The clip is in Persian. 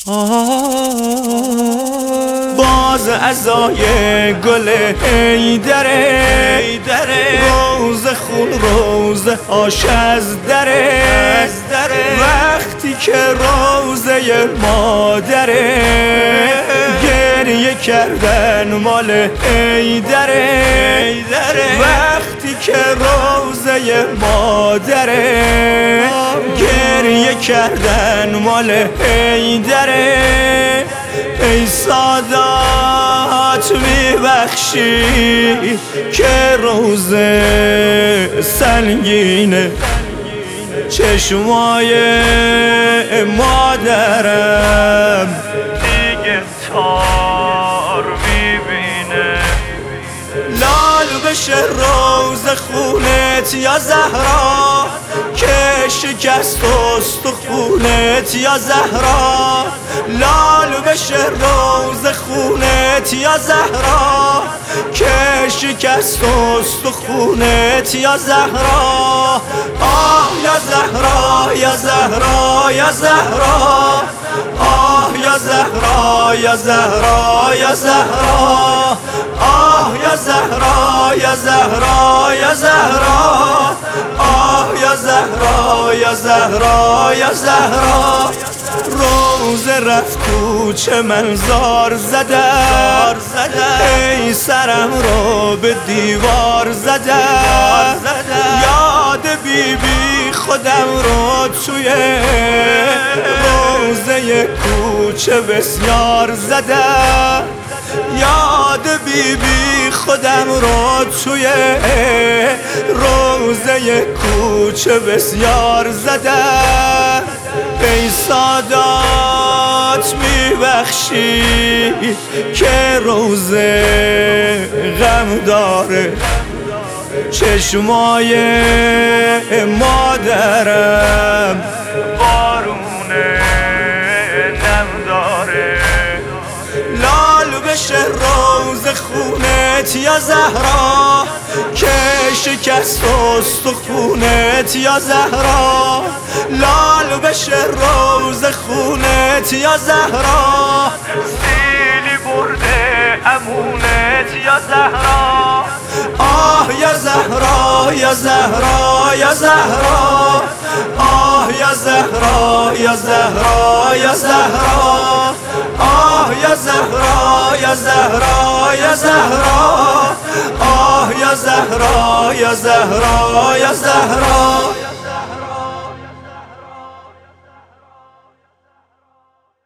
باز ازای گل حیدره، روز خون روز آش از دره، وقتی که روزه مادره گریه کردن مال حیدره، وقتی که روزه مادره گریه کردن مال حیدره. ای سادات میبخشی که روزه سنگینه، چشمای مادرم دیگه تار میبینه. لال بشه روز خونت یا زهرا که شکست استخونت یا زهرا، لال بشه روز خونت یا زهرا که شکست استخونت یا زهرا. آه یا زهرا یا زهرا یا زهرا، آه یا زهرا یا زهرا یا زهرا، آه یا زهرا یا زهرا یا زهرا، آه یا زهرا یا زهرا یا زهرا. روز رفت کوچه من زار زدم، ای سرم رو به دیوار زدم، یاد بی خودم رو توی روزه کوچه بسیار زدم، یاد بی خودم رو توی روزه کوچه بسیار زدم. ای سادات میبخشی که روزه غم داره، چشمای مادرم بارونه نم داره. لال بشه روز خونت یا زهرا که شکست استخونت یا زهرا، لال بشه روز خونت یا زهرا، سیلی برده امونت یا زهرا. آه یا زهرا یا زهرا یا زهرا، آه یا زهرا یا زهرا یا زهرا، آه یا زهرا یا زهرا یا زهرا، آه یا زهرا یا زهرا یا زهرا.